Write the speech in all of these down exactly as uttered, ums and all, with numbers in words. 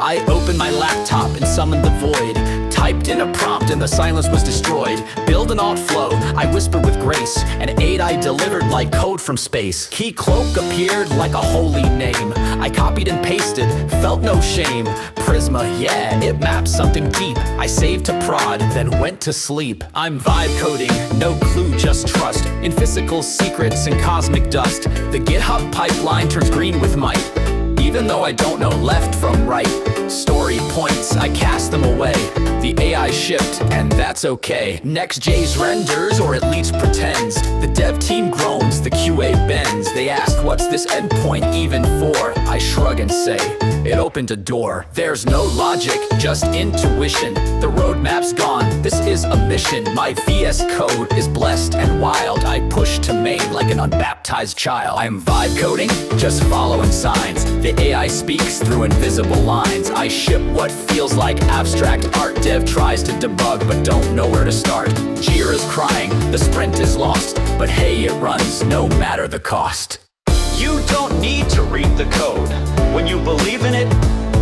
I opened my laptop and summoned the void, typed in a prompt and the silence was destroyed. Build an alt flow, I whispered with grace, and A I delivered like code from space. Keycloak appeared like a holy name. I copied and pasted, felt no shame. Prisma, yeah, it maps something deep. I saved to prod, then went to sleep. I'm vibe coding, no clue, just trust in physical secrets and cosmic dust. The GitHub pipeline turns green with might, even though I don't know left from right. Story points, I cast them away. The A I shipped, and that's okay. Next.js renders, or at least pretends. The dev team groans, the Q A bends. They ask, what's this endpoint even for? I shrug and say, it opened a door. There's no logic, just intuition. The roadmap's gone, this is a mission. My V S Code is blessed and wild. I push to main like an unbaptized child. I'm vibe coding, just following signs. The A I speaks through invisible lines. I ship what feels like abstract art. Dev tries to debug but don't know where to start. Jira's crying, the sprint is lost, but hey, it runs no matter the cost. You don't need to read the code when you believe in it.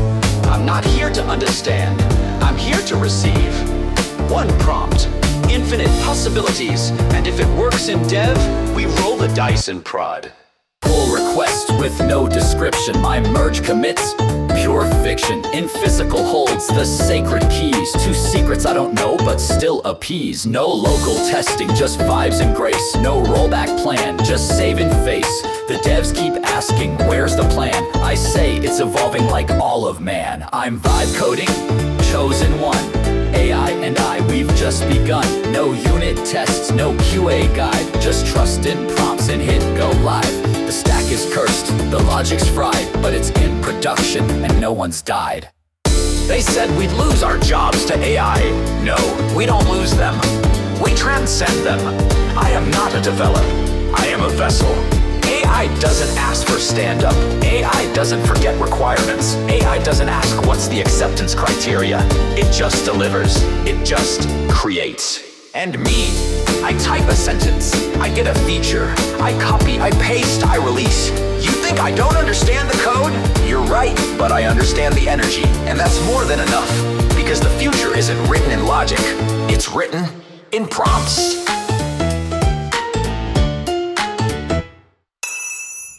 I'm not here to understand, I'm here to receive. One prompt, infinite possibilities, and if it works in dev, we roll the dice in prod. Pull request with no description. My merge commits, pure fiction. In physical holds the sacred keys. Two secrets I don't know but still appease. No local testing, just vibes and grace. No rollback plan, just save and face. The devs keep asking, where's the plan? I say it's evolving like all of man. I'm vibe coding, chosen one. A I and I, we've just begun. No unit tests, no Q A guide. Just trust in prompts and hit go live. The stack is cursed, the logic's fried, but it's in production and no one's died. They said we'd lose our jobs to A I. No, we don't lose them, we transcend them. I am not a developer, I am a vessel. A I doesn't ask for stand-up. A I doesn't forget requirements. A I doesn't ask what's the acceptance criteria. It just delivers. It just creates. And me, I type a sentence, I get a feature, I copy, I paste, I release. You think I don't understand the code? You're right, but I understand the energy, and that's more than enough. Because the future isn't written in logic, it's written in prompts.